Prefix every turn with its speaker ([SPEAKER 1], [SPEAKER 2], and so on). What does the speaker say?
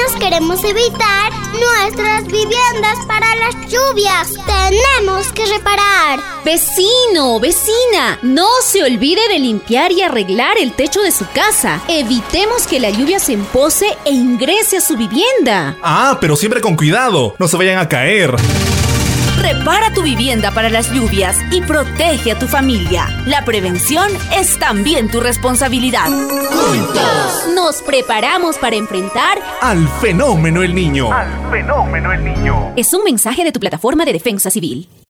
[SPEAKER 1] Todos queremos evitar nuestras viviendas para las lluvias. Tenemos que reparar.
[SPEAKER 2] Vecino, vecina, no se olvide de limpiar y arreglar el techo de su casa. Evitemos que la lluvia se empose e ingrese a su vivienda.
[SPEAKER 3] Ah, pero siempre con cuidado, no se vayan a caer.
[SPEAKER 4] Repara tu vivienda para las lluvias y protege a tu familia. La prevención es también tu responsabilidad.
[SPEAKER 2] Juntos nos preparamos para enfrentar
[SPEAKER 3] al fenómeno El Niño.
[SPEAKER 2] Es un mensaje de tu plataforma de defensa civil.